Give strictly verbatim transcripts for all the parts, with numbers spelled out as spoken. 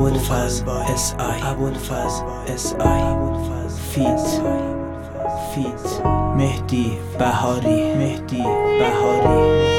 ابوالفضل اس آی ابوالفضل اس آی فیت فیت مهدی بهاری مهدی بهاری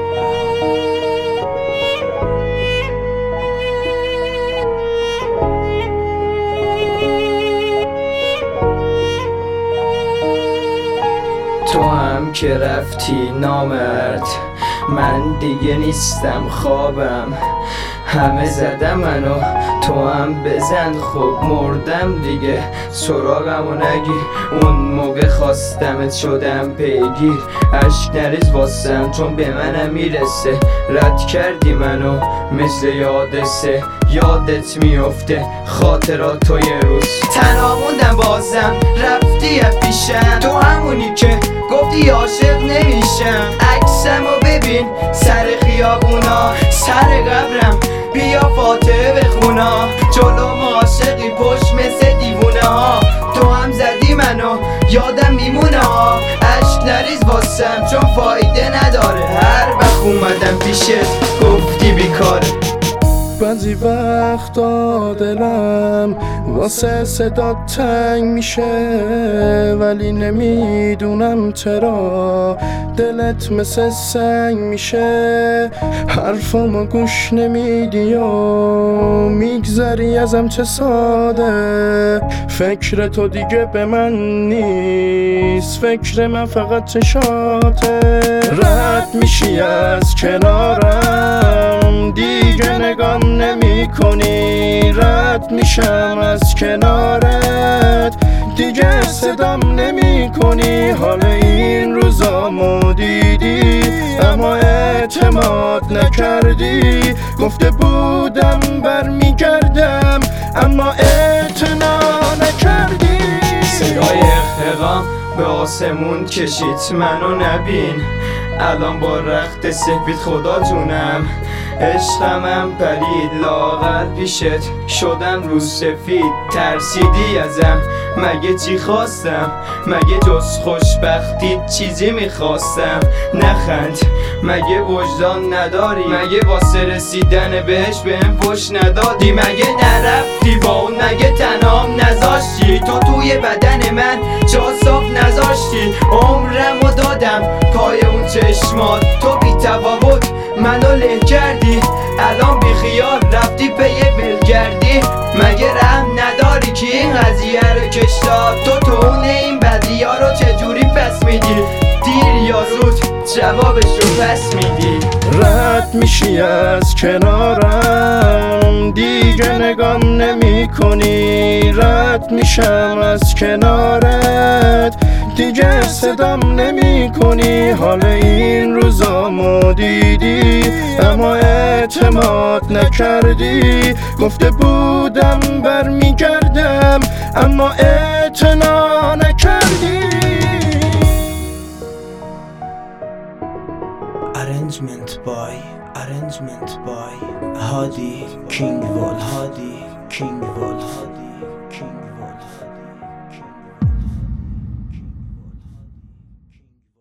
تو هم که رفتی نامرد، من دیگه نیستم خوابم. همه زدم منو، تو هم بزن. خب مردم دیگه، سراغمو نگیر. اون موقع خواستمت شدم پیگیر. عشق نریز واسم چون به منم میرسه. رد کردی منو مثل یادسه، یادت میفته خاطرات تو یه روز. تنها موندم بازم رفتی پیشم، تو همونی که گفتی عاشق نمیشم. عکسمو ببین سر خیابونا، سر قبرم بیا فاتحه بخونا. جلوم عاشقی پشت مثل دیوونه ها، تو هم زدی منو یادم میمونه ها. عشق نریز واسم چون فایده نداره. هر وقت اومدم پیشت گفتی بیکاره. بعضی وقتا دلم واسه صدا تنگ میشه، ولی نمیدونم چرا دلت مثل سنگ میشه. حرفامو گوش نمیدی و میگذری ازم چه ساده. فکر تو دیگه به من نیست، فکر من فقط چشاته. رد میشی از کنارم دیگه نگام نمی کنی، رد میشم از کنارت دیگه صدام نمی کنی. حال این روزامو دیدی اما اعتماد نکردی. گفته بودم برمیگردم اما اعتنا نکردی. صدای اختقام به آسمون کشید منو نبین. الان با رخت سفید خدا جونم، عشقمم پرید لاغر پیشت شدم رو سفید. ترسیدی ازم مگه چی خواستم؟ مگه جز خوشبختی چیزی میخواستم؟ نخند مگه وجدان نداری؟ مگه واسه رسیدن بهش بهم پشت ندادی؟ مگه نرفتی با اون؟ مگه تنهام نذاشتی؟ تو توی بدن من جا صاف نذاشتی. عمرمو دادم پای اون چشمات، تو بی تفاوت منو له کردی. الان بی خیال رفتی پی بلگردی. مگه رحم نداری که این قضیه رو کش داد؟ تو تونه این بدیا رو چجوری پس میدی؟ دیر یا زود جوابش رو پس میدی. رد میشی از کنارم دیگه نگام نمی کنی، رد میشم از کنارت دیگه صدام نمی کنی. حال این روزامو دیدی اما اعتماد نکردی. گفته بودم برمیگردم اما اعتنا نکردی. Arrangement by Arrangement by Hadi Kingwall Hadi Kingwall Hadi